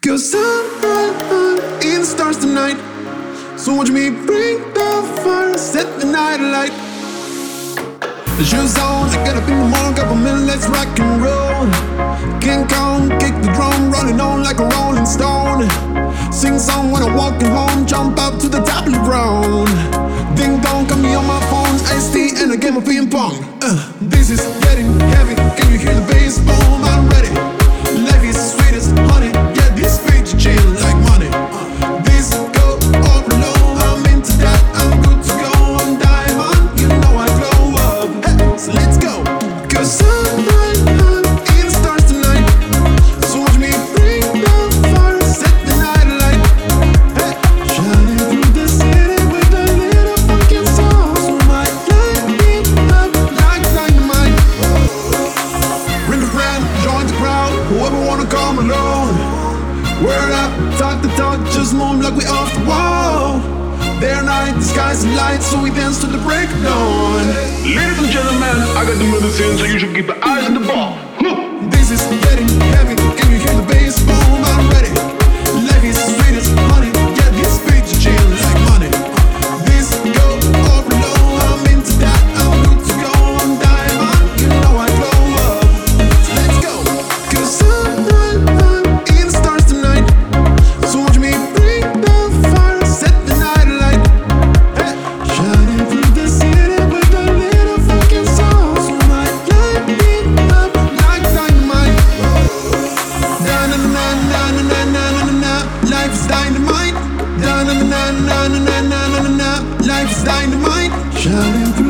Cause I'm in the stars tonight. So watch me bring the fire, set the night alight. The shoes on, I get up in the morning, couple minutes, let's rock and roll. King Kong, kick the drum, rolling on like a rolling stone. Sing song when I'm walking home, jump up to the top of the ground. Ding dong, call me on my phone, iced and a game of ping pong. This is getting heavy, can you hear the bass? Boom, I'm ready. Life is sweet as honey, yeah, this beat chill like money. This go overload, I'm into that, I'm good to go. I'm diamond, you know I glow up. Hey, so let's go. Cause I'm in the stars tonight. So watch me bring the fire, set the night alight. Hey, shining through the city with a little fucking song. So my light it up like dynamite. Ring the brand, join the crowd, whoever wanna come along. Word up, talk the talk, just move like we off the wall. Day or night, the sky's light, so we dance to the break of dawn. Ladies and gentlemen, I got the medicine, so you should keep your eyes on the ball. This is getting heavy, can you hear the bass? Boom, I'm ready. Life is sweet as honey, yeah, this beat chill like money. This go overload, I'm into that, I'm good to go. I'm diamond, you know I glow up. So let's go. Cause I'm in the stars tonight. So watch me bring the fire, set the night alight. Hey, shining through the city with a little fucking song. So my light it up like dynamite. Na na na na na na na na na. Life is dynamite. Na na na na na na na na na. Life is dynamite. Shining through